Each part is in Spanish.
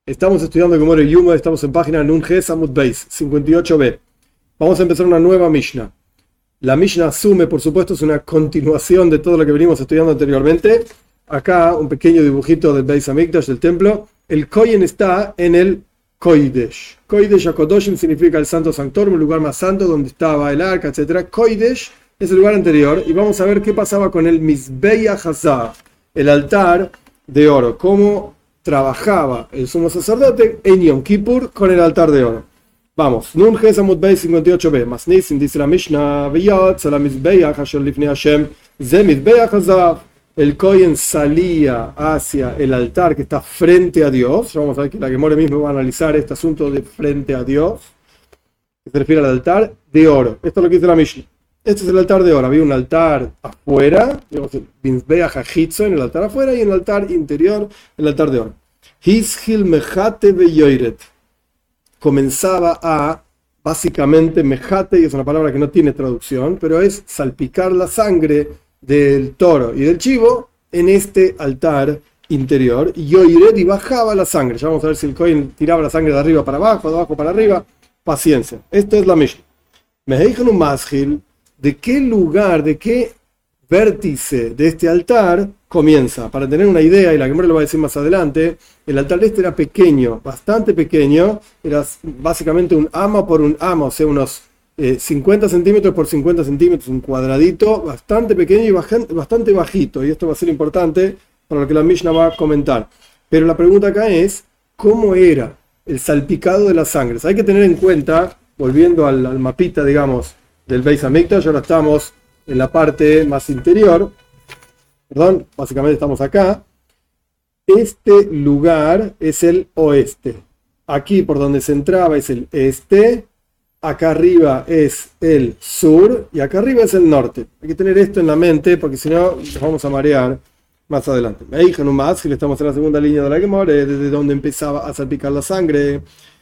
Estamos estudiando Gemara Yuma, estamos en página Nun Ges Amud Beis, 58b. Vamos a empezar una nueva Mishnah. La Mishnah asume, por supuesto, es una continuación de todo lo que venimos estudiando anteriormente. Acá un pequeño dibujito del Beis Hamikdash, del templo. El Kohen está en el Koidesh. Koidesh HaKodoshim significa el Santo Sanctorum, el lugar más santo donde estaba el arca, etc. Koidesh es el lugar anterior. Y vamos a ver qué pasaba con el Mizbeach Hazav, el altar de oro. Cómo trabajaba el sumo sacerdote en Yom Kippur con el altar de oro. Vamos, Nun Ges Amud Beis 58b. Masnisin dice la Mishnah, Veyot Salam Mizbeach Asher Lifnei Hashem Ze Mizbeach Hazav. El Kohen salía hacia el altar que está frente a Dios. Ya vamos a ver que la Gemara mismo va a analizar este asunto de frente a Dios, que se refiere al altar de oro. Esto es lo que dice la Mishnah. Este es el altar de oro. Había un altar afuera, digamos, el Mizbeach HaChitzo, en el altar afuera, y en el altar interior, el altar de oro. Hishil mejate veyoiret. Comenzaba a, básicamente, mejate, y es una palabra que no tiene traducción, pero es salpicar la sangre del toro y del chivo en este altar interior. Y yoiret, y bajaba la sangre. Ya vamos a ver si el Kohen tiraba la sangre de arriba para abajo, de abajo para arriba. Paciencia. Esto es la Mishnah. Me dijeron un masjil. ¿De qué lugar, de qué vértice de este altar comienza? Para tener una idea, y la Gemara lo va a decir más adelante, el altar este era pequeño, bastante pequeño, era básicamente un ama por un ama, o sea, unos 50 centímetros por 50 centímetros, un cuadradito bastante pequeño y bastante bajito, y esto va a ser importante para lo que la Mishnah va a comentar. Pero la pregunta acá es, ¿cómo era el salpicado de las sangres? Hay que tener en cuenta, volviendo al mapita, digamos, del Beis Hamikdash, ahora estamos en la parte más interior, perdón, básicamente estamos acá. Este lugar es el oeste. Aquí por donde se entraba es el este, acá arriba es el sur y acá arriba es el norte. Hay que tener esto en la mente porque si no nos vamos a marear más adelante. Ahí nomás, si le estamos en la segunda línea de la Gemara, desde donde empezaba a salpicar la sangre.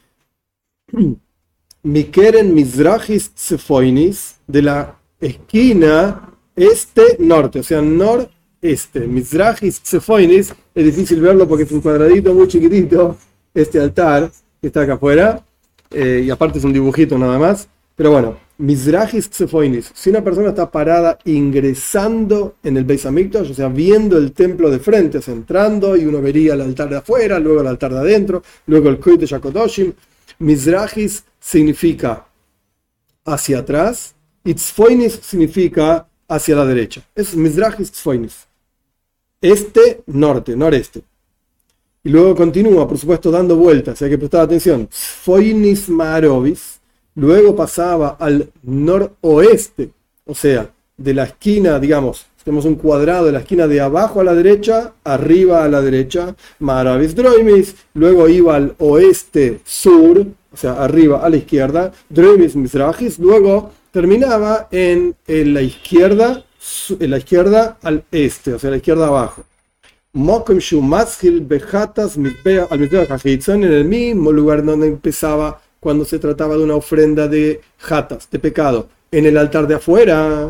Mikeren Mizrachis Tsefoinis, de la esquina este-norte, o sea, noreste. Mizrachis Tsefoinis, es difícil verlo porque es un cuadradito muy chiquitito, este altar que está acá afuera, y aparte es un dibujito nada más. Pero bueno, Mizrachis Tsefoinis, si una persona está parada ingresando en el Beis Hamikdash, o sea, viendo el templo de frente, o sea, entrando, y uno vería el altar de afuera, luego el altar de adentro, luego el Kodesh HaKodoshim. Mizrachis significa hacia atrás y Tzfoinis significa hacia la derecha. Es Mizrachis Tzfoinis. Este, norte, noreste. Y luego continúa, por supuesto, dando vueltas. Hay que prestar atención. Tzfoinis Marovis. Luego pasaba al noroeste. O sea, de la esquina, digamos, tenemos un cuadrado de la esquina de abajo a la derecha, arriba a la derecha, Maravis Droimis, luego iba al oeste sur, o sea, arriba a la izquierda, Droimis Mizrachis, luego terminaba en la izquierda al este, o sea, la izquierda abajo. Mokem Shumaschil Bejatas al Mizbeach HaChitzon, en el mismo lugar donde empezaba cuando se trataba de una ofrenda de jatas, de pecado, en el altar de afuera.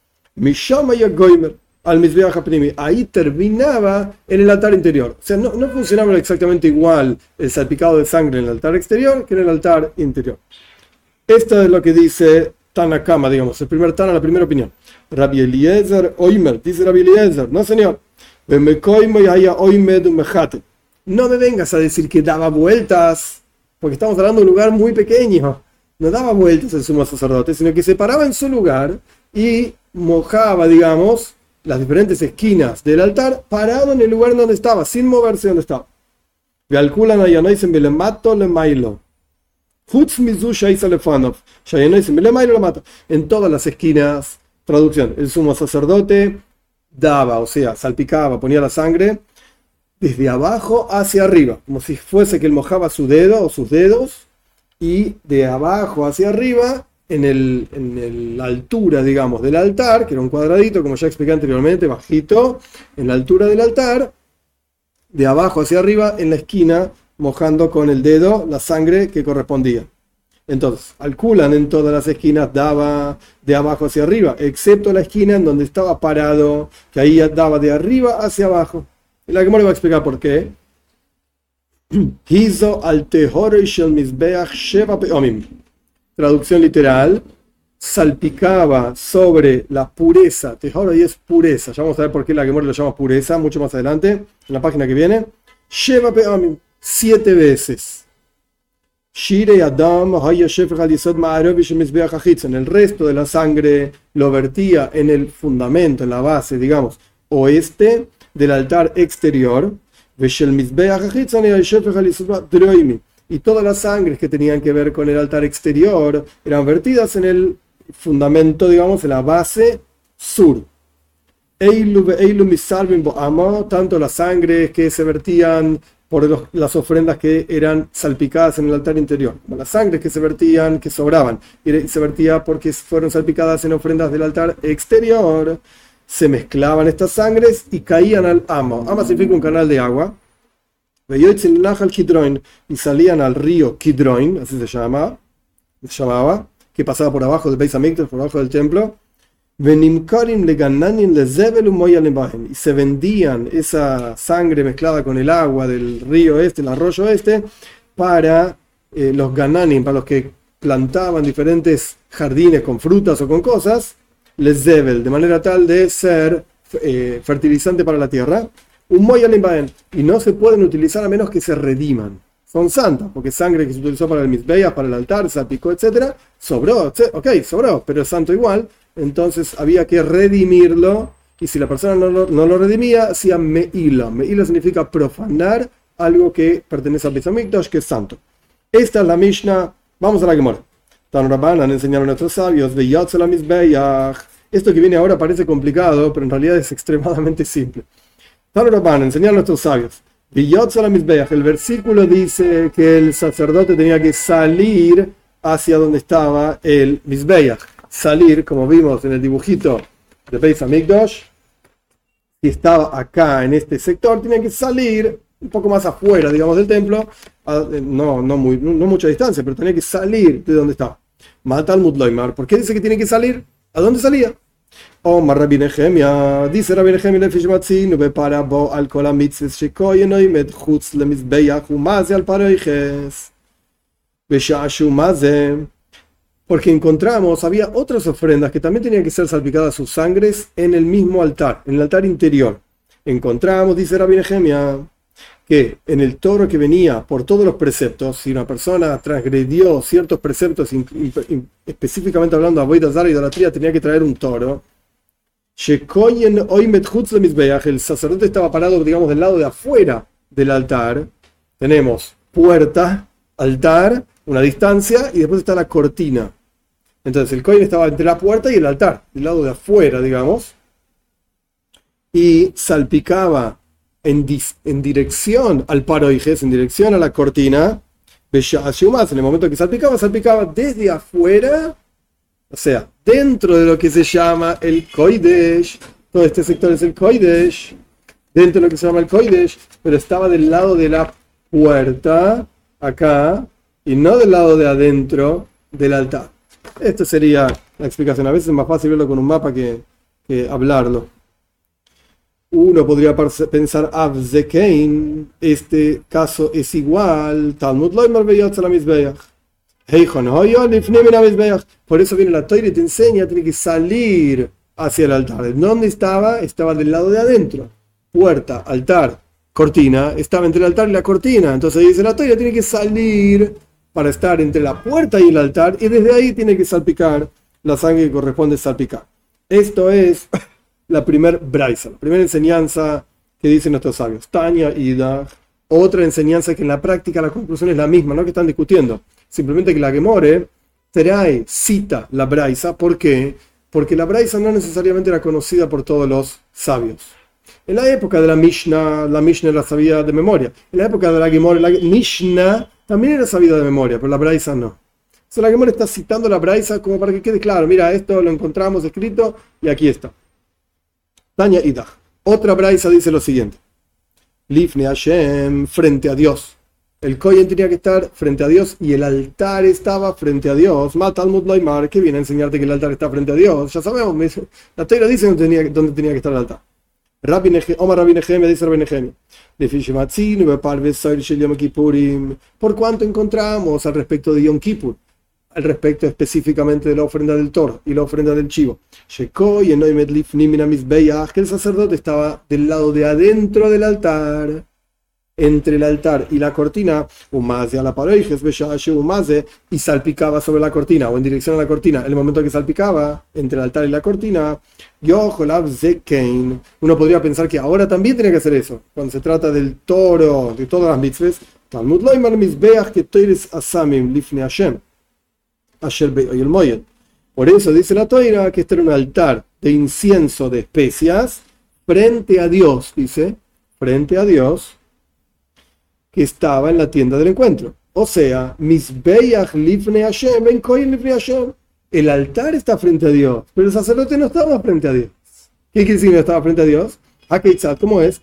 Al Mizbeach HaPnimi, ahí terminaba en el altar interior. O sea, no funcionaba exactamente igual el salpicado de sangre en el altar exterior que en el altar interior. Esto es lo que dice Tanakama, digamos, el primer Tana, la primera opinión. Rabbi Eliezer Oimer, dice Rabbi Eliezer, no señor, no me vengas a decir que daba vueltas, porque estamos hablando de un lugar muy pequeño. No daba vueltas el sumo sacerdote, sino que se paraba en su lugar y mojaba, digamos, las diferentes esquinas del altar, parado en el lugar donde estaba, sin moverse donde estaba. En todas las esquinas, traducción, el sumo sacerdote daba, o sea, salpicaba, ponía la sangre desde abajo hacia arriba, como si fuese que él mojaba su dedo o sus dedos, y de abajo hacia arriba, en la altura, digamos, del altar, que era un cuadradito, como ya expliqué anteriormente, bajito, en la altura del altar, de abajo hacia arriba, en la esquina, mojando con el dedo la sangre que correspondía. Entonces, calculan en todas las esquinas daba de abajo hacia arriba, excepto la esquina en donde estaba parado, que ahí daba de arriba hacia abajo. Y la Gemara va a explicar por qué. Hizo al tehorei shel mizbeach sheva peomim. Traducción literal: salpicaba sobre la pureza. Tehorei es pureza. Ya vamos a ver por qué la Gemara lo llama pureza mucho más adelante, en la página que viene. Sheva peomim, 7 veces. Shirei Adam haya shefech al yesod ma'arovi shel mizbeach hachitzon. El resto de la sangre lo vertía en el fundamento, en la base, digamos, oeste del altar exterior. Y todas las sangres que tenían que ver con el altar exterior eran vertidas en el fundamento, digamos, en la base sur. Tanto las sangres que se vertían por las ofrendas que eran salpicadas en el altar interior, como las sangres que se vertían, que sobraban, y se vertía porque fueron salpicadas en ofrendas del altar exterior. Se mezclaban estas sangres y caían al Ama. Ama significa un canal de agua. Y salían al río Kidron, así se llamaba, que pasaba por abajo del Beis Hamikdash, por abajo del templo. Y se vendían esa sangre mezclada con el agua del río este, el arroyo este, para los gananim, para los que plantaban diferentes jardines con frutas o con cosas, Lezebel, de manera tal de ser fertilizante para la tierra, y no se pueden utilizar a menos que se rediman. Son santas, porque sangre que se utilizó para el mizbeach, para el altar, se aplicó, etc. Sobró, sobró, pero es santo igual. Entonces había que redimirlo, y si la persona no lo redimía, hacía me'ila. Me'ila significa profanar algo que pertenece al Beis Hamikdash, que es santo. Esta es la Mishnah. Vamos a la Gemara. Tan Rabbanan enseñaron a nuestros sabios, esto que viene ahora parece complicado, pero en realidad es extremadamente simple. Tan Rabbanan enseñaron a nuestros sabios, el versículo dice que el sacerdote tenía que salir hacia donde estaba el Mizbeach. Salir, como vimos en el dibujito de Beis Hamikdash, si estaba acá en este sector, tenía que salir un poco más afuera, digamos, del templo, no mucha distancia, pero tenía que salir de donde estaba. Talmud Loimar, ¿por qué dice que tiene que salir? ¿A dónde salía? Omar Rabbi Nehemia, dice Rabbi Nehemia lefish matzinu beparabo al kol hamitzvos shekoyeno med chutz lemizbeach umaze al paroiches beshashu maze, porque encontramos, había otras ofrendas que también tenían que ser salpicadas sus sangres en el mismo altar, en el altar interior. Encontramos, dice Rabbi Nehemia, que en el toro que venía por todos los preceptos, si una persona transgredió ciertos preceptos, específicamente hablando de avodah zarah y idolatría, tenía que traer un toro. El sacerdote estaba parado, digamos, del lado de afuera del altar. Tenemos puerta, altar, una distancia, y después está la cortina. Entonces el cohen estaba entre la puerta y el altar, del lado de afuera, digamos, y salpicaba en dirección al paroijes, en dirección a la cortina. En el momento que salpicaba desde afuera, o sea, dentro de lo que se llama el Kodesh. Todo este sector es el Kodesh, dentro de lo que se llama el Kodesh, pero estaba del lado de la puerta, acá, y no del lado de adentro del altar. Esto sería la explicación. A veces es más fácil verlo con un mapa que hablarlo. Uno podría pensar, Avzekein, este caso es igual. Talmud Loimar beyotz la mizbeach. Por eso viene la Torah y te enseña, tiene que salir hacia el altar. ¿Dónde estaba? Estaba del lado de adentro. Puerta, altar, cortina. Estaba entre el altar y la cortina. Entonces dice la Torah, tiene que salir para estar entre la puerta y el altar, y desde ahí tiene que salpicar la sangre que corresponde salpicar. Esto es la primera braisa, la primera enseñanza que dicen nuestros sabios. Tanya Ida. Otra enseñanza que en la práctica la conclusión es la misma, no que están discutiendo. Simplemente que la Gemore cita la braisa. ¿Por qué? Porque la braisa no necesariamente era conocida por todos los sabios. En la época de la Mishnah la sabía de memoria. En la época de la Gemore, la Mishnah también era sabida de memoria, pero la braisa no. Entonces la Gemore está citando la braisa como para que quede claro. Mira, esto lo encontramos escrito y aquí está. Tanya Idach. Otra braisa dice lo siguiente. Lifnei Hashem, frente a Dios. El Kohen tenía que estar frente a Dios y el altar estaba frente a Dios. Talmud Loimar, que viene a enseñarte que el altar está frente a Dios. Ya sabemos, la Torah dice dónde tenía que estar el altar. Omar Rabbi Nehemia, dice Rabbi Nehemia. Por cuanto encontramos al respecto de Yom Kippur, al respecto específicamente de la ofrenda del toro y la ofrenda del chivo, que el sacerdote estaba del lado de adentro del altar, entre el altar y la cortina, y salpicaba sobre la cortina o en dirección a la cortina. En el momento que salpicaba entre el altar y la cortina, uno podría pensar que ahora también tiene que hacer eso cuando se trata del toro, de todas las mitzvahs. Por eso dice la Toira que este era un altar de incienso de especias frente a Dios, dice, frente a Dios, que estaba en la tienda del encuentro. O sea, el altar está frente a Dios, pero el sacerdote no estaba frente a Dios. ¿Qué quiere decir que no estaba frente a Dios? ¿Cómo es?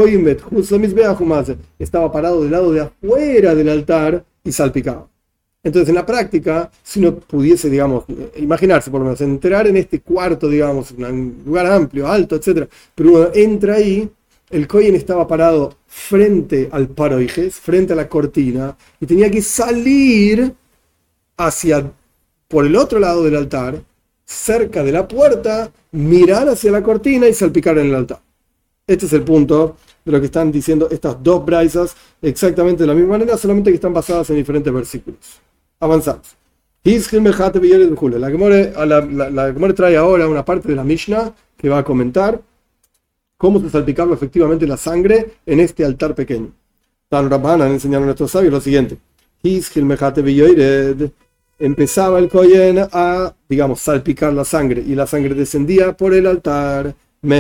Estaba parado del lado de afuera del altar y salpicaba. Entonces, en la práctica, si uno pudiese, digamos, imaginarse por lo menos, entrar en este cuarto, digamos, un lugar amplio, alto, etc., pero uno entra ahí, el Kohen estaba parado frente al paroijes, frente a la cortina, y tenía que salir por el otro lado del altar, cerca de la puerta, mirar hacia la cortina y salpicar en el altar. Este es el punto de lo que están diciendo estas dos braisas, exactamente de la misma manera, solamente que están basadas en diferentes versículos. Avanzamos. La Gemara trae ahora una parte de la Mishnah que va a comentar cómo se salpicaba efectivamente la sangre en este altar pequeño. Tan Rabbanan enseñaron a nuestros sabios lo siguiente. Empezaba el Kohen a, digamos, salpicar la sangre y la sangre descendía por el altar.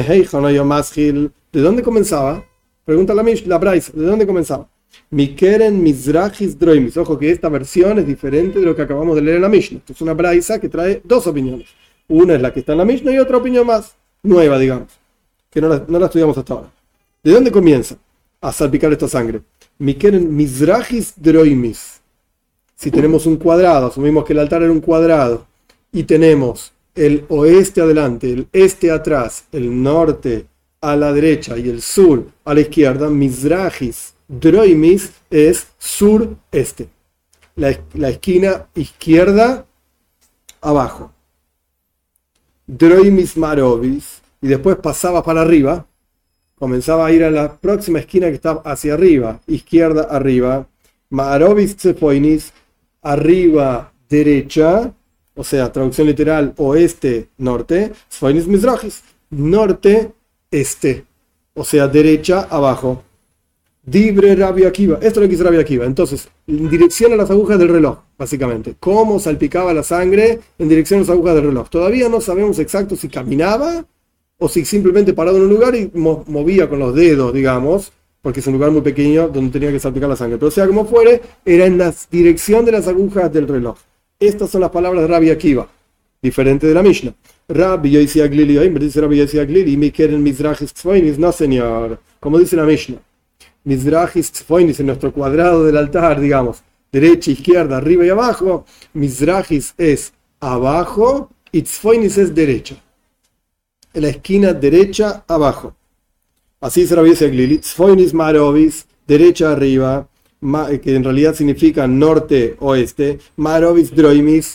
¿De dónde comenzaba? Pregunta la Braisa, ¿de dónde comenzaba? Mikeren Mizrachis Droimis. Ojo que esta versión es diferente de lo que acabamos de leer en la Mishnah. Esto es una Braisa que trae dos opiniones. Una es la que está en la Mishnah y otra opinión más nueva, digamos, que no la estudiamos hasta ahora. ¿De dónde comienza a salpicar esta sangre? Mikeren Mizrachis Droimis. Si tenemos un cuadrado, asumimos que el altar era un cuadrado, y tenemos el oeste adelante, el este atrás, el norte a la derecha y el sur a la izquierda, Mizrachis Droimis es sur-este. La esquina izquierda abajo. Droimis Marovis. Y después pasaba para arriba. Comenzaba a ir a la próxima esquina que está hacia arriba. Izquierda arriba. Marovis Tsefoinis. Arriba derecha. O sea, traducción literal, oeste-norte. Tsefoinis Mizrachis. Norte-este. O sea, derecha abajo. Dibre Rabbi Akiva. Esto es lo que dice Rabbi Akiva. Entonces, en dirección a las agujas del reloj, básicamente. ¿Cómo salpicaba la sangre en dirección a las agujas del reloj? Todavía no sabemos exacto si caminaba o si simplemente parado en un lugar y movía con los dedos, digamos, porque es un lugar muy pequeño donde tenía que salpicar la sangre. Pero sea como fuere, era en la dirección de las agujas del reloj. Estas son las palabras de Rabbi Akiva, diferente de la Mishnah. Rabbi Yosi Aglili, dice Rabbi Yosi Aglili, Mikeren Mizrachis Tzfoinis, no señor, como dice la Mishnah. Mizrachis Tzfoinis, en nuestro cuadrado del altar, digamos, derecha, izquierda, arriba y abajo. Mizrachis es abajo y Tzfoinis es derecha. En la esquina derecha, abajo. Así se Rabbi Yosi Tzfoinis Marovis, derecha arriba, que en realidad significa norte-oeste. Marovis Droimis,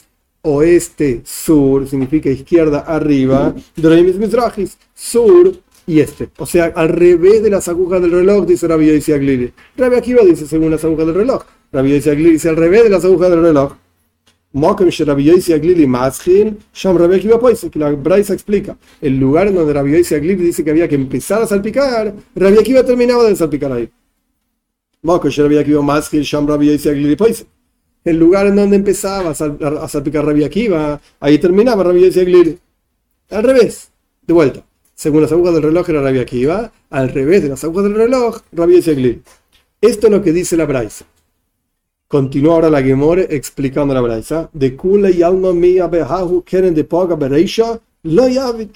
oeste-sur, significa izquierda arriba. Droimis Mizrachis, sur y este. O sea, al revés de las agujas del reloj, dice Rabbi Yosi Aglili. Rabbi Akiva dice según las agujas del reloj. Rabbi Yosi Aglili dice al revés de las agujas del reloj. Rabbi Yosi Aglili Maschil, Sham Rabbi Akiva Poise, que la Braisa explica. El lugar en donde Rabbi Yosi Aglili dice que había que empezar a salpicar, Rabbi Akiva terminaba de salpicar ahí. Rabbi Akiva Maschil, Sham Rabbi Yosi Aglili Poise. El lugar en donde empezaba a salpicar Rabbi Akiva, ahí terminaba Rabbi Yosi Aglili. Al revés, de vuelta. Según las agujas del reloj era Rabbi Akiva, al revés de las agujas del reloj, Rabbi Yosi Aglili. Esto es lo que dice la Braisa. Continúa ahora la Gemore explicando la Braisa. De Kula y alma mía behahu keren de poga bereisha lo yavit.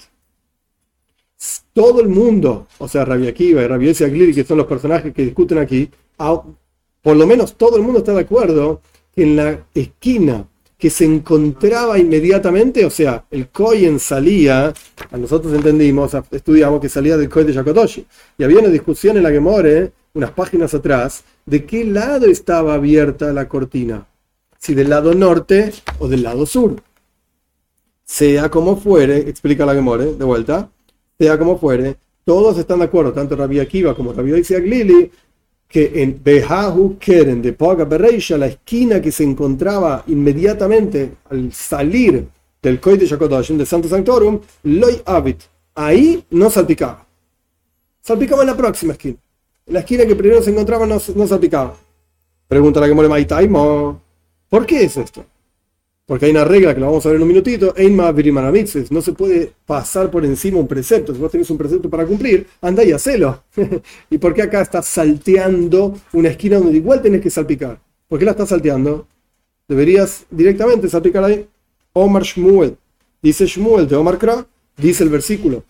Todo el mundo, o sea, Rabbi Akiva y Rabbi Yosi Aglili, que son los personajes que discuten aquí, por lo menos todo el mundo está de acuerdo que en la esquina que se encontraba inmediatamente, o sea, el Kohen salía, a nosotros entendimos, estudiamos que salía del Kohen de Yakodoshi, y había una discusión en la Gemore, unas páginas atrás, de qué lado estaba abierta la cortina, si del lado norte o del lado sur. Sea como fuere, explica la Gemore, de vuelta, sea como fuere, todos están de acuerdo, tanto Rabbi Akiva como Rabbi Yosi Aglili, que en Behahu Keren de Poga Bereisha, la esquina que se encontraba inmediatamente al salir del Kohen de Yakodoshim, de Santo Sanctorum, Loi Avit, ahí no salpicaba. Salpicaba en la próxima esquina. En la esquina que primero se encontraba no salpicaba. Pregunta la Gemore Maitaimo, ¿por qué es esto? Porque hay una regla que la vamos a ver en un minutito, no se puede pasar por encima un precepto. Si vos tenés un precepto para cumplir, anda y hacelo. ¿Y por qué acá estás salteando una esquina donde igual tenés que salpicar? ¿Por qué la estás salteando? Deberías directamente salpicar ahí. Omar Shmuel, dice Shmuel de Omar Kra, dice el versículo,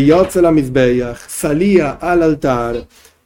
salía al altar,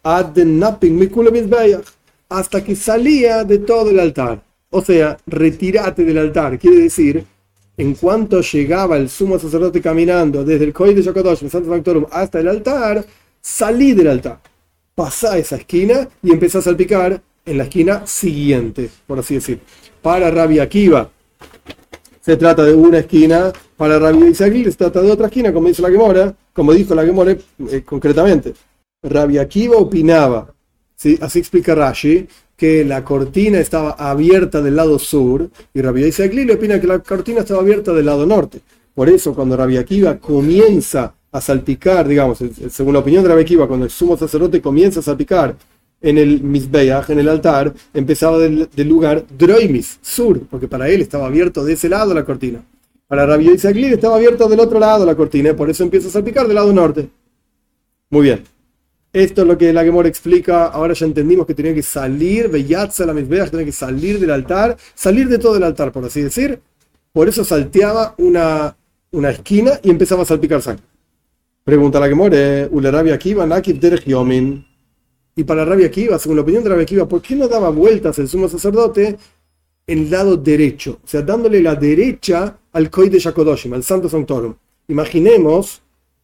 hasta que salía de todo el altar. O sea, retírate del altar. Quiere decir, en cuanto llegaba el sumo sacerdote caminando desde el Kohen de Yakodosh, Santo Sanctorum, hasta el altar, salí del altar. Pasá esa esquina y empezá a salpicar en la esquina siguiente, por así decir. Para Rabbi Akiva se trata de una esquina, para Rabbi Isagil se trata de otra esquina, como dice la Gemora, como dijo la Gemora concretamente. Rabbi Akiva opinaba, ¿sí? Así explica Rashi, que la cortina estaba abierta del lado sur, y Rabbi Isagil opina que la cortina estaba abierta del lado norte. Por eso, cuando Rabbi Akiva comienza a salpicar, digamos, según la opinión de Rabbi Akiva, cuando el sumo sacerdote comienza a salpicar en el Mizbeach, en el altar, empezaba del lugar Droimis, sur, porque para él estaba abierto de ese lado la cortina. Para Rabbi Isagil estaba abierto del otro lado la cortina, y por eso empieza a salpicar del lado norte. Muy bien. Esto es lo que la Gemora explica. Ahora ya entendimos que tenía que salir, Beyatza la Mizbeach, tenía que salir del altar, salir de todo el altar, por así decir. Por eso salteaba una esquina y empezaba a salpicar sangre. Pregunta la Gemora, Ule Rabbi Akiva, Nakib Derech Yomin. Y para Rabbi Akiva, según la opinión de Rabbi Akiva, ¿por qué no daba vueltas el sumo sacerdote en el lado derecho? O sea, dándole la derecha al Kohen de Yakodoshim, al Santo Sanctorum. Imaginemos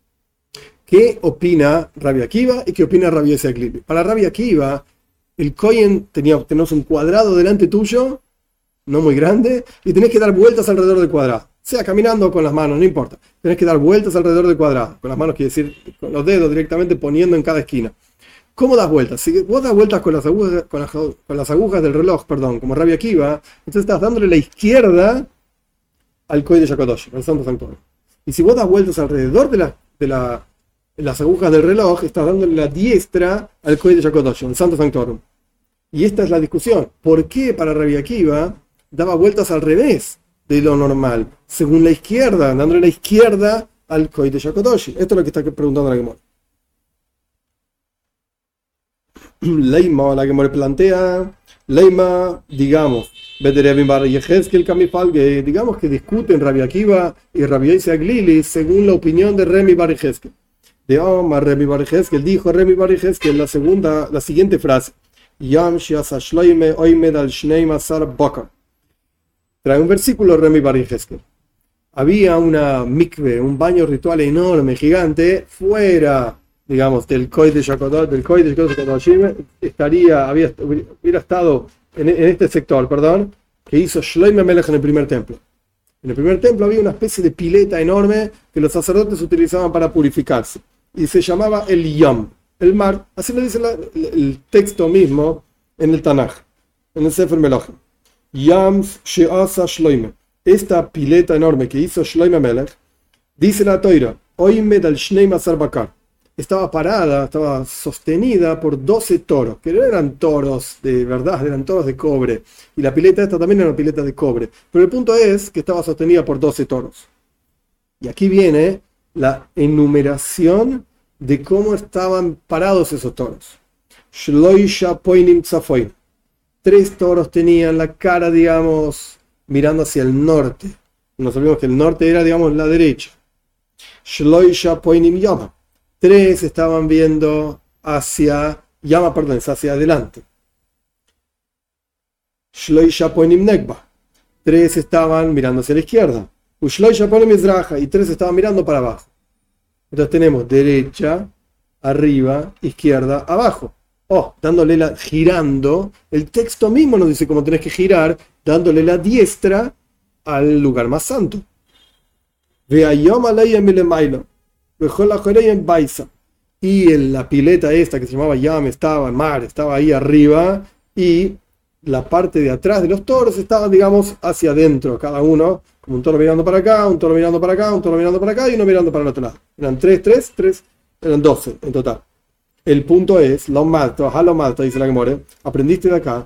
qué opina Rabbi Akiva y qué opina Rabbi Yosi Aglili. Para Rabbi Akiva, el Kohen tenemos un cuadrado delante tuyo, no muy grande, y tenés que dar vueltas alrededor del cuadrado. Sea caminando o con las manos, no importa. Tenés que dar vueltas alrededor del cuadrado. Con las manos quiere decir con los dedos directamente poniendo en cada esquina. ¿Cómo das vueltas? Si vos das vueltas con las agujas del reloj, como Rabbi Akiva, entonces estás dándole la izquierda al Kohen de Yakodosh, al Santo Sanctorum. Y si vos das vueltas alrededor de las agujas del reloj, estás dándole la diestra al Kohen de Yakodosh, al Santo Sanctorum. Y esta es la discusión. ¿Por qué para Rabbi Akiva daba vueltas al revés de lo normal? Según la izquierda, dándole la izquierda al Kohen de Yakodosh. Esto es lo que está preguntando la Gemora. Leima, la Gemora plantea, Leima, digamos, digamos que discuten Rabbi Akiva y Rabbi Yosi Aglili según la opinión de Remi Bar Yehezkel. De Omar Remi Bar Yehezkel, dijo Remi Bar Yehezkel la siguiente frase. Yam Shiasa Shloime Oimed al Shnei Masar Bakar. Trae un versículo Remi Bar Yehezkel. Había una mikve, un baño ritual enorme, gigante, fuera, digamos, del Kohen de Yakodosh, hubiera estado en este sector, que hizo Shloime Melech en el primer templo. En el primer templo había una especie de pileta enorme que los sacerdotes utilizaban para purificarse. Y se llamaba el Yam, el mar. Así lo dice el texto mismo en el Tanaj, en el Sefer Melachim. Yam She'asa Shloime. Esta pileta enorme que hizo Shloime Melech, dice la Toira, Oimed al Shnei Masar Bakar. Estaba parada, estaba sostenida por 12 toros, que no eran toros de verdad, eran toros de cobre. Y la pileta esta también era una pileta de cobre. Pero el punto es que estaba sostenida por 12 toros. Y aquí viene la enumeración de cómo estaban parados esos toros. Shloisha Poinim Tzafoin. 3 toros tenían la cara, digamos, mirando hacia el norte. Nos olvidamos que el norte era, digamos, la derecha. Shloisha Poinim Yama. 3 estaban viendo hacia adelante. Shloisha Poinim Negba. 3 estaban mirando hacia la izquierda. Ushloisha pone mizraja, y 3 estaban mirando para abajo. Entonces tenemos derecha, arriba, izquierda, abajo. Girando, el texto mismo nos dice cómo tenés que girar, dándole la diestra al lugar más santo. Y en la pileta esta que se llamaba Yam estaba ahí arriba, y la parte de atrás de los toros estaba, digamos, hacia adentro, cada uno, como un toro mirando para acá, un toro mirando para acá, un toro mirando para acá y uno mirando para el otro lado. Eran 3, eran 12 en total. El punto es, lo malta, dice la Gemara, aprendiste de acá,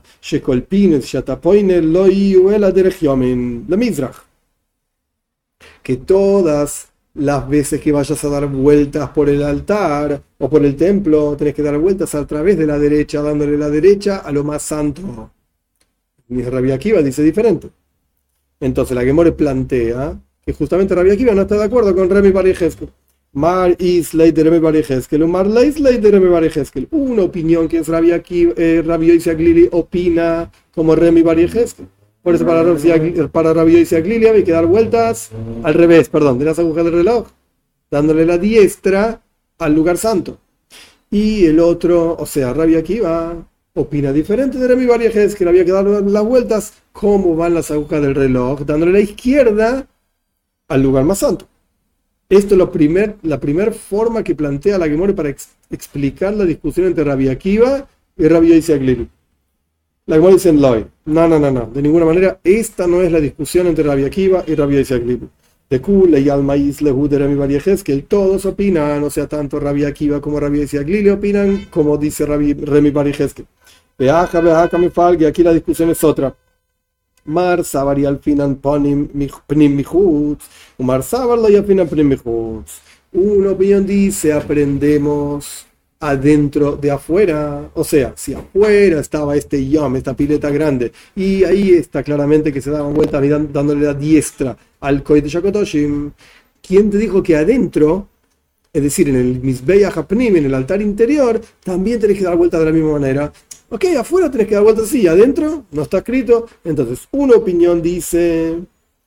que todas las veces que vayas a dar vueltas por el altar o por el templo, tenés que dar vueltas a través de la derecha, dándole la derecha a lo más santo. Mi Rabbi Akiva dice diferente. Entonces la Gemara plantea que justamente Rabbi Akiva no está de acuerdo con Remi Bar Yehezkel. Mar Islay de Remi Bar Yehezkel, Mar Leislay de Remi Bar Yehezkel. Una opinión que es Rabbi Yosi Aglili opina como Remi Bar Yehezkel. Por eso para Rabbi Yosi Aglili hay que dar vueltas al revés, de las agujas del reloj, dándole la diestra al lugar santo. Y el otro, o sea, Rabbi Akiva opina diferente de Remi Bar Yehezkel, había que dar las vueltas como van las agujas del reloj, dándole la izquierda al lugar más santo. Esto es la primera forma que plantea la Gemara para explicar la discusión entre Rabbi Akiva y Rabbi Yosi Aglili. La Gemara dice no, de ninguna manera, esta no es la discusión entre Rabbi Akiva y Rabbi Yosi Aglili. De Kula y Alma Islehu de Remi Bar Yehezkel, todos opinan, o sea, tanto Rabbi Akiva como Rabbi Yosi Aglili opinan como dice Remi Bar Yehezkel. Veaja, me falgue, aquí la discusión es otra. Mar Sabar y al final Pnim Michutz, Mar Sabar y al final Pnim Michutz. Una opinión dice, aprendemos adentro de afuera, o sea, si afuera estaba este yom, esta pileta grande, y ahí está claramente que se daban vueltas dándole la diestra al Kodesh HaKodoshim. ¿Quién te dijo que adentro, es decir, en el Mizbeach HaPnim, en el altar interior, también tenés que dar vueltas de la misma manera? Ok, afuera tenés que dar vueltas así, adentro no está escrito. Entonces, una opinión dice,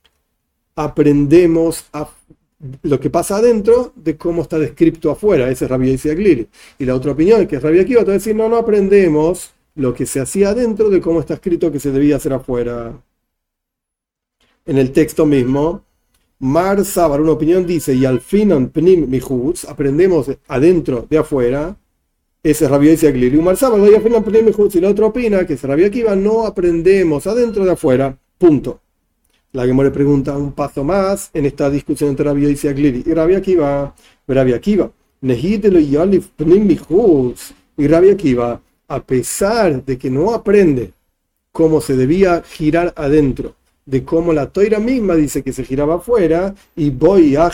aprendemos lo que pasa adentro de cómo está descrito afuera. Ese es Rabbi Yosi Aglili. Y la otra opinión, que es Rabbi Akiva, te va a decir, no aprendemos lo que se hacía adentro de cómo está escrito que se debía hacer afuera. En el texto mismo, Mar Sabar, una opinión dice, y al final Pnim Michutz, aprendemos adentro de afuera. Ese es Rabbi Yosi Aglili. Mar Sabar, y al final Pnim Michutz, y la otra opina, que es Rabbi Akiva, no aprendemos adentro de afuera. Punto. La Gemara pregunta un paso más en esta discusión entre Rabbi Yosi Aglili y Rabbi Akiva. Y Rabbi Akiva, a pesar de que no aprende cómo se debía girar adentro, de cómo la Toira misma dice que se giraba afuera, y voy a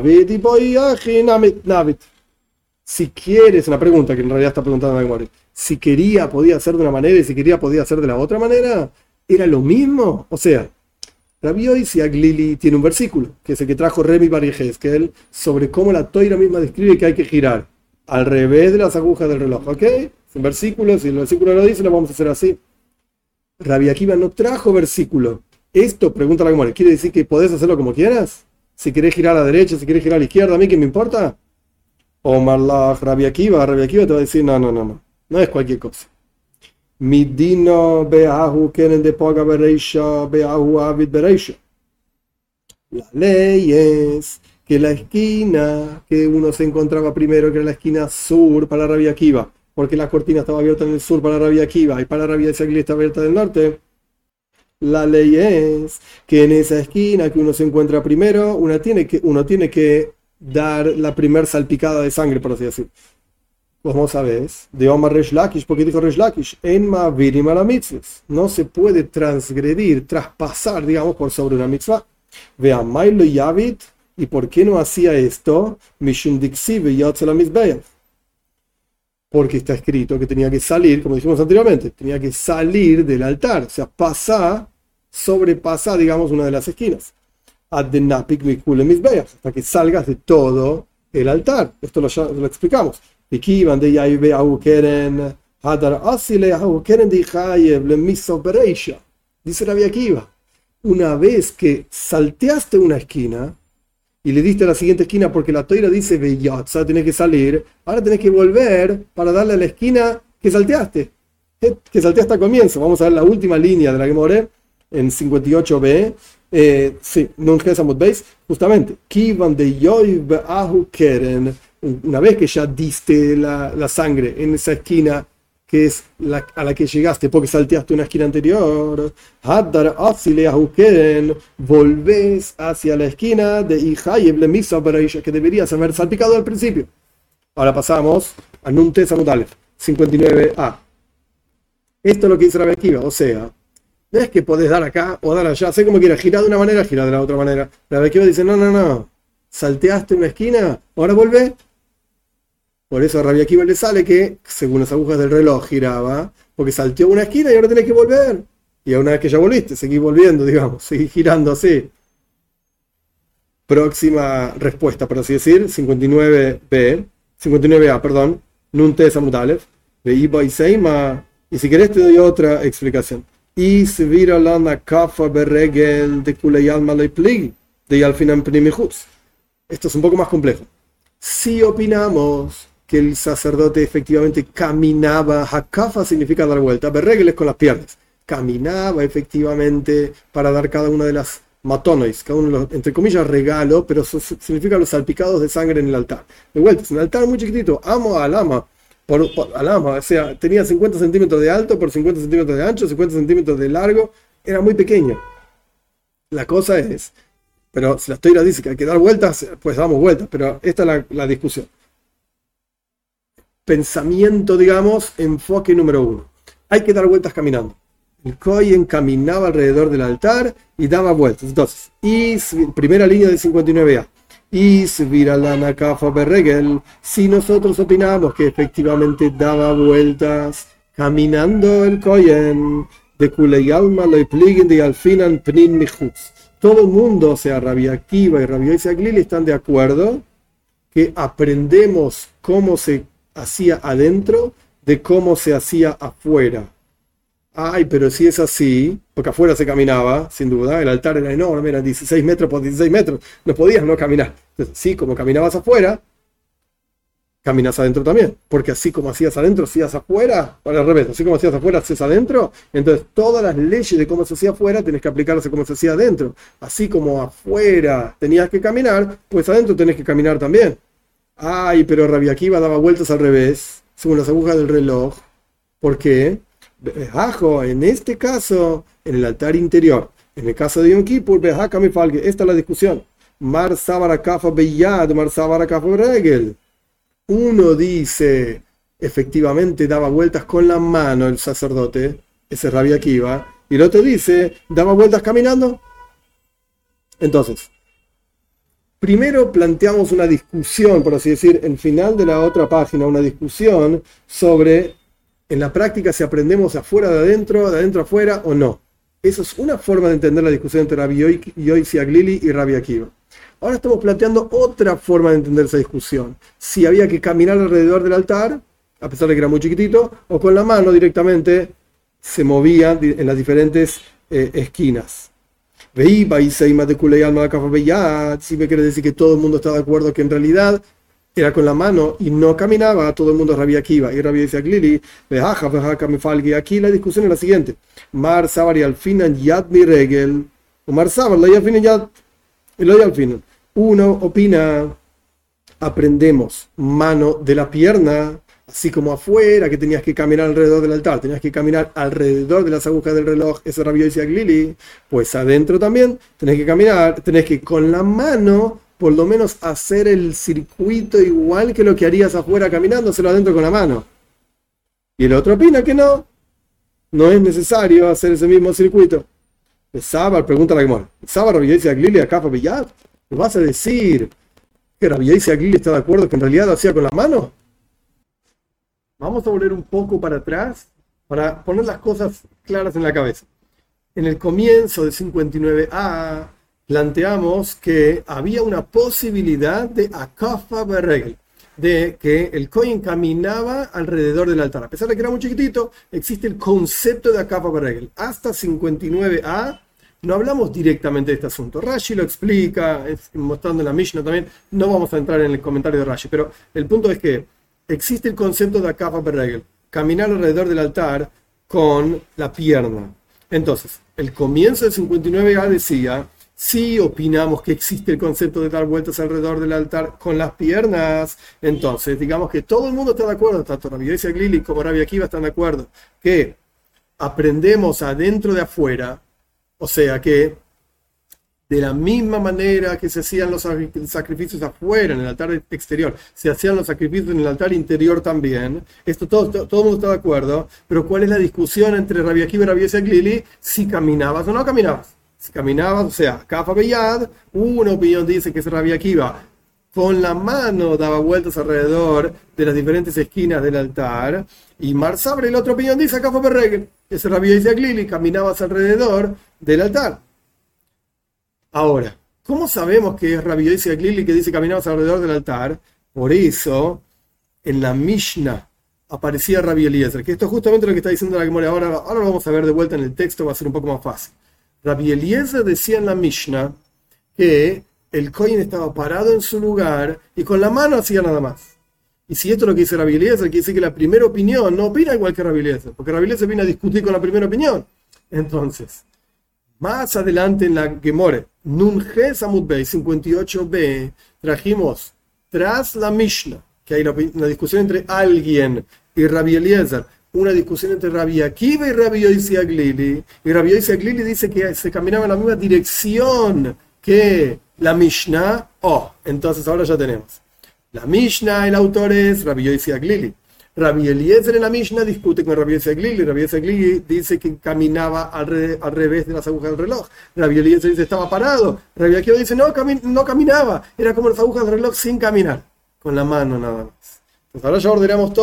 si quieres, una pregunta que en realidad está preguntando la Gemara, si quería podía hacer de una manera y si quería podía hacer de la otra manera, ¿era lo mismo? O sea, Rabbi Yosi Aglili tiene un versículo, que es el que trajo Remi Bar Yehezkel, sobre cómo la Toira misma describe que hay que girar al revés de las agujas del reloj. ¿Ok? Es un versículo, si el versículo lo dice, lo vamos a hacer así. Rabbi Akiva no trajo versículo. Esto, pregunta la Gemara, ¿quiere decir que podés hacerlo como quieras? Si querés girar a la derecha, si querés girar a la izquierda, ¿a mí qué me importa? Omar la Rabbi Akiva te va a decir, no es cualquier cosa. Midino beahu kenen de poga bereisha beahu avid bereisha. La ley es que la esquina que uno se encontraba primero, que era la esquina sur para Rabbi Akiva, porque la cortina estaba abierta en el sur para Rabbi Akiva y para Rabbi Yosi Aglili estaba abierta en el norte. La ley es que en esa esquina que uno se encuentra primero, uno tiene que dar la primer salpicada de sangre, por así decirlo. Como sabes, de Omar Resh Lakish, porque dijo Resh Lakish, en Mavirim a la mitzvah, no se puede transgredir, traspasar, digamos, por sobre una mitzvah. Vea, Mailo Yavit, ¿y por qué no hacía esto? Mishum Dixive Yotzel Mizbeach. Porque está escrito que tenía que salir, como dijimos anteriormente, tenía que salir del altar, o sea, sobrepasar, digamos, una de las esquinas. Addenapik Mikule Mizbeach, hasta que salgas de todo el altar. Esto lo explicamos. Dice Rabbi Akiva, una vez que salteaste una esquina y le diste a la siguiente esquina porque la toira dice Beyotza, tenés que salir, ahora tenés que volver para darle a la esquina que salteaste al comienzo. Vamos a ver la última línea de la Gemara en 58b. Sí, Nun Ches Amud Beis, justamente. Kivan de Yoy Ahu Keren. Una vez que ya diste la sangre en esa esquina que es a la que llegaste porque salteaste una esquina anterior, Haddar Asile Ahu Keren, volvés hacia la esquina de Ihayev le Misa Bereisha, que deberías haber salpicado al principio. Ahora pasamos a Nun Tes Amud Aleph, 59a. Esto es lo que dice Rabbi Akiva, o sea, no es que podés dar acá o dar allá, sé como quieras, girar de una manera, girar de la otra manera. Rabbi Akiva dice, no, salteaste una esquina, ahora volvé. Por eso a Rabbi Akiva le sale que, según las agujas del reloj, giraba, porque salteó una esquina y ahora tenés que volver. Y una vez que ya volviste, seguís volviendo, digamos, seguís girando así. Próxima respuesta, por así decir, 59a, perdón, Nun Tes Amud Aleph, Veiba y Seima. Y si querés te doy otra explicación. Y se vira la kafa berregel de kuleyal malay plig de yalfinan pnimichutz. Esto es un poco más complejo. Si opinamos que el sacerdote efectivamente caminaba, hakafa significa dar vuelta, berregel es con las piernas, caminaba efectivamente para dar cada una de las matonois, cada uno de los, entre comillas, regalo, pero eso significa los salpicados de sangre en el altar. De vuelta, es un altar muy chiquitito, amo al ama. O sea, tenía 50 centímetros de alto por 50 centímetros de ancho, 50 centímetros de largo, era muy pequeño. La cosa es, pero si la toira dice que hay que dar vueltas, pues damos vueltas, pero esta es la discusión. Pensamiento, digamos, enfoque número 1. Hay que dar vueltas caminando. El Kohen caminaba alrededor del altar y daba vueltas. Entonces, y primera línea de 59a. Y si nosotros opinamos que efectivamente daba vueltas caminando el Kohen de Kulei Alma lo pligen de Alfinan Pnin Michutz, todo el mundo, o sea, Rabbi Akiva y Rabbi Yosi Aglili, están de acuerdo que aprendemos cómo se hacía adentro de cómo se hacía afuera. Ay, pero si es así, porque afuera se caminaba, sin duda, el altar era enorme, era 16 metros por 16 metros, no podías no caminar. Entonces, sí, como caminabas afuera, caminas adentro también, porque así como hacías adentro, hacías afuera, o al revés, así como hacías afuera, hacías adentro, entonces todas las leyes de cómo se hacía afuera tenés que aplicarlas a cómo se hacía adentro. Así como afuera tenías que caminar, pues adentro tenés que caminar también. Ay, pero Rabbi Akiva daba vueltas al revés, según las agujas del reloj. ¿Por qué? En este caso, en el altar interior, en el caso de Yom Kippur, esta es la discusión. Mar Sabarakafa Beyad, Mar Sabarakafa Regel. Uno dice, efectivamente daba vueltas con la mano el sacerdote, ese es Rabbi Akiva, y el otro dice, daba vueltas caminando. Entonces, primero planteamos una discusión, por así decir, en el final de la otra página, una discusión sobre en la práctica si aprendemos afuera de adentro afuera o no. Eso es una forma de entender la discusión entre Rabbi Yosi Aglili y Rabbi Akiva. Ahora estamos planteando otra forma de entender esa discusión. Si había que caminar alrededor del altar, a pesar de que era muy chiquitito, o con la mano directamente se movía en las diferentes esquinas. Si me quiere decir que todo el mundo está de acuerdo que en realidad era con la mano y no caminaba, todo el mundo Rabbi Akiva y Rabbi Yosi Aglili. Aquí la discusión es la siguiente. Mar Sabar y Alfinan Yad mi regel, o Mar Sabar la Yad Yad y lo al final. Uno opina, aprendemos mano de la pierna, así como afuera, que tenías que caminar alrededor del altar, tenías que caminar alrededor de las agujas del reloj, ese Rabbi Yosi Aglili, pues adentro también tenés que caminar, tenés que con la mano por lo menos hacer el circuito igual que lo que harías afuera caminando, hacerlo adentro con la mano. Y el otro opina que no es necesario hacer ese mismo circuito. Sabar, pregunta la Gemara. Sabar, Rabbi Yosi Aglili, acá Fabiyat. ¿Me vas a decir que Rabbi Yosi Aglili está de acuerdo que en realidad lo hacía con la mano? Vamos a volver un poco para atrás para poner las cosas claras en la cabeza. En el comienzo de 59a planteamos que había una posibilidad de akafa berregel, de que el Kohen caminaba alrededor del altar. A pesar de que era muy chiquitito, existe el concepto de akafa berregel. Hasta 59a No hablamos directamente de este asunto. Rashi lo explica, mostrando en la Mishnah también. No vamos a entrar en el comentario de Rashi, pero el punto es que existe el concepto de akafa beregel, caminar alrededor del altar con la pierna. Entonces, el comienzo del 59a decía, si opinamos que existe el concepto de dar vueltas alrededor del altar con las piernas, entonces digamos que todo el mundo está de acuerdo, tanto Rabbi Yosi Glili como Rabbi Akiva están de acuerdo, que aprendemos adentro de afuera, o sea que de la misma manera que se hacían los sacrificios afuera, en el altar exterior, se hacían los sacrificios en el altar interior también. Esto todo el mundo está de acuerdo, pero ¿cuál es la discusión entre Rabbi Akiva y Rabbi Yosi Glili? Si caminabas o no caminabas. Si caminabas, o sea, Kafa Beyad, una opinión dice que es Rabbi Akiva, con la mano daba vueltas alrededor de las diferentes esquinas del altar, y Mar Sabre, la otra opinión dice Kafa Beregel, que es Rabbi Yosi Glili, caminabas alrededor del altar. Ahora, ¿cómo sabemos que es Rabbi Yosi Glili que dice caminabas alrededor del altar? Por eso, en la Mishnah aparecía Rabbi Eliezer, que esto es justamente lo que está diciendo la Gemara. Ahora lo vamos a ver de vuelta en el texto, va a ser un poco más fácil. Rabbi Eliezer decía en la Mishnah que el Kohen estaba parado en su lugar y con la mano hacía nada más. Y si esto es lo que dice Rabbi Eliezer, quiere decir que la primera opinión no opina igual que Rabbi Eliezer, porque Rabbi Eliezer viene a discutir con la primera opinión. Entonces, más adelante en la Gemore, Nun Ches Amud Beis 58b, trajimos tras la Mishnah, que hay una discusión entre alguien y Rabbi Eliezer, una discusión entre Rabbi Akiva y Rabbi Yosi Glili, y Rabbi Yosi Glili dice que se caminaba en la misma dirección que la Mishnah. Entonces ahora ya tenemos. La Mishnah, el autor es Rabbi Yosi Glili. Rabbi Eliezer en la Mishnah discute con Rabbi Yosi Glili. Rabbi Yosi Glili dice que caminaba al revés de las agujas del reloj. Rabbi Eliezer dice estaba parado. Rabbi Akiva dice no caminaba, era como las agujas del reloj sin caminar, con la mano nada más. Entonces ahora ya ordenamos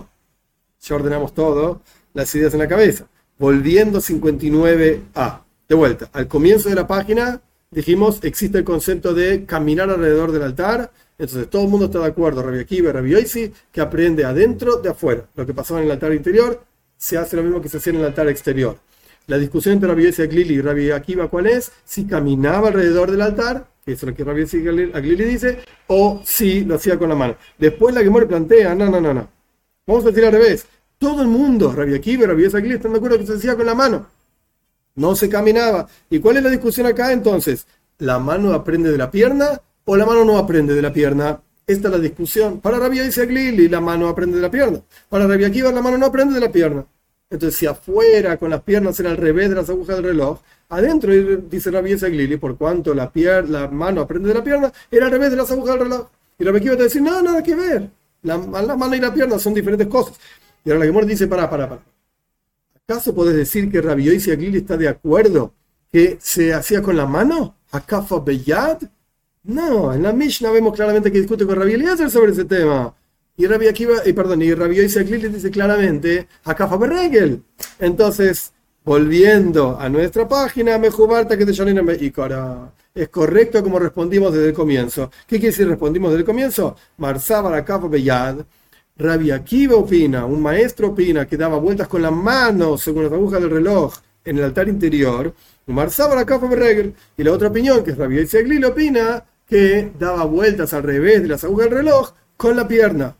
todo, las ideas en la cabeza. Volviendo 59a, de vuelta, al comienzo de la página dijimos existe el concepto de caminar alrededor del altar. Entonces todo el mundo está de acuerdo, Rabbi Akiva y Rabbi Yosi, que aprende adentro de afuera. Lo que pasaba en el altar interior se hace lo mismo que se hacía en el altar exterior. La discusión entre Rabbi Yosi Glili y Rabbi Akiva, ¿cuál es? Si caminaba alrededor del altar, que es lo que Rabbi Yosi Glili dice, o si lo hacía con la mano. Después la Gemara plantea, no. Vamos a decir al revés. Todo el mundo, Rabbi Akiva y Rabbi Yosi Glili, están de acuerdo que se hacía con la mano. No se caminaba. ¿Y cuál es la discusión acá entonces? ¿La mano aprende de la pierna o la mano no aprende de la pierna? Esta es la discusión. Para Rabbi Yosi Glili, la mano aprende de la pierna. Para Rabbi Akiva, la mano no aprende de la pierna. Entonces, si afuera con las piernas era al revés de las agujas del reloj, adentro, dice Rabbi Yosi Glili, por cuanto la mano aprende de la pierna, era al revés de las agujas del reloj. Y Rabbi Akiva te dice, no, nada que ver. La mano y la pierna son diferentes cosas. Y ahora la Gemara dice, para. ¿Acaso podés decir que Rabbi Yosi Glili está de acuerdo que se hacía con la mano? ¿Akafa Beyad? No, en la Mishnah vemos claramente que discute con Rabbi Eliezer sobre ese tema. Y Rabbi Yosi Glili dice claramente Akafa Beregel. Entonces, volviendo a nuestra página, Mejubarta que te llanen Meikara. Es correcto como respondimos desde el comienzo. ¿Qué quiere decir respondimos desde el comienzo? Marzabar Akafa Beyad. Rabbi Akiva opina, un maestro opina que daba vueltas con la mano según las agujas del reloj en el altar interior. Marzabar Akafa Beregel. Y la otra opinión, que es Rabbi Yosi Glili, opina que daba vueltas al revés de las agujas del reloj con la pierna.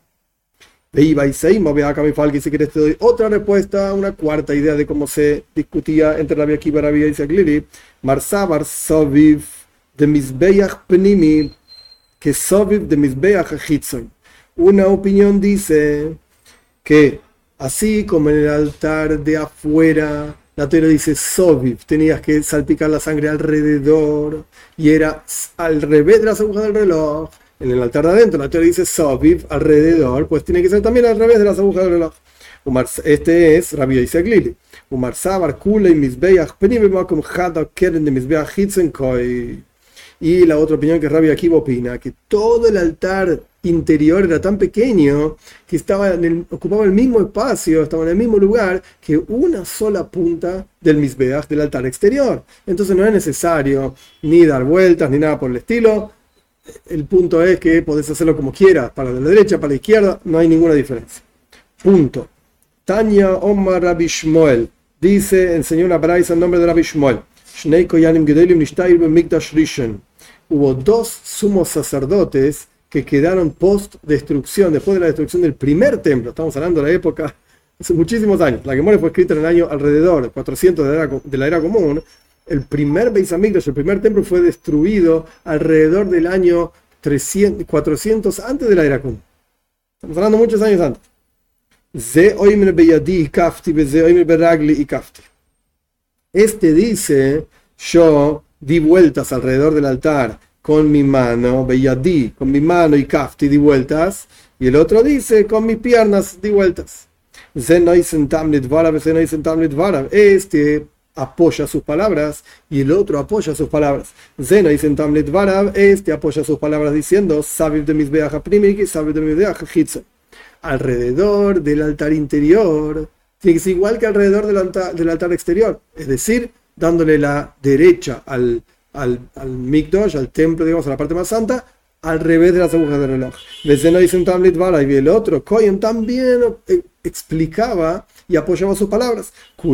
Y si querés te doy otra respuesta, una cuarta idea de cómo se discutía entre Rabbi Akiva y Rabbi Yosi Glili. Marzabar Soviv de Mizbeach Pnimi, que Soviv de Mizbeach Hitzon. Una opinión dice que así como en el altar de afuera, la Torá dice Soviv, tenías que salpicar la sangre alrededor y era al revés de las agujas del reloj. En el altar de adentro, la Torá dice Soviv, alrededor, pues tiene que ser también al revés de las agujas del reloj. Este es Rabbi Yosi Glili. Umar Sabar Kule Mizbeach Penimakom Hada Keren de Mizbeach Hitzenkoi. Y la otra opinión que Rabbi Akiva opina, que todo el altar interior era tan pequeño que ocupaba el mismo espacio, estaba en el mismo lugar que una sola punta del Mizbeach del altar exterior. Entonces no es necesario ni dar vueltas ni nada por el estilo. El punto es que podés hacerlo como quieras, para la derecha, para la izquierda, no hay ninguna diferencia. Punto. Tanya Omar Rabbi Shmuel enseñó una braisa en nombre de Rabbi Shmuel. Shnei Koyanim Gedolim Nishtair B'Mikdash Rishon. Hubo dos sumos sacerdotes que quedaron post-destrucción, después de la destrucción del primer templo. Estamos hablando de la época, hace muchísimos años. La Gemara fue escrita en el año alrededor, 400 de la era común. El primer Beis Hamikdash, el primer templo, fue destruido alrededor del año 400 antes de la era común. Estamos hablando muchos años antes. Ze oimer beyadi ikafti, ze oimer beragli ikafti. Este dice, yo di vueltas alrededor del altar con mi mano, beyadi, con mi mano y kafti, di vueltas. Y el otro dice, con mis piernas, di vueltas. Ze noisen tamlit varav, ze noisen tamlit varav. Este apoya sus palabras y el otro apoya sus palabras. Ze noisen tamlit varav. Este apoya sus palabras diciendo, sabib de mis beaja primiki, sabib de mis beaja hitze. Alrededor del altar interior, tiene que ser igual que alrededor del altar exterior, es decir, dándole la derecha al Mikdash, al templo, digamos, a la parte más santa, al revés de las agujas del reloj. Desde no dicen Tamlit Vara, y el otro, Kohen, también explicaba y apoyaba sus palabras.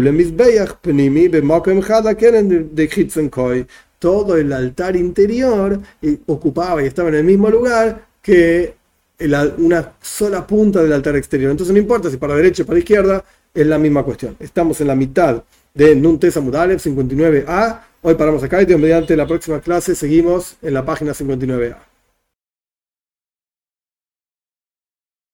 Todo el altar interior ocupaba y estaba en el mismo lugar que una sola punta del altar exterior. Entonces no importa si para la derecha o para la izquierda, es la misma cuestión. Estamos en la mitad de Nun Tes Amud Aleph 59a. Hoy paramos acá y mediante la próxima clase seguimos en la página 59a.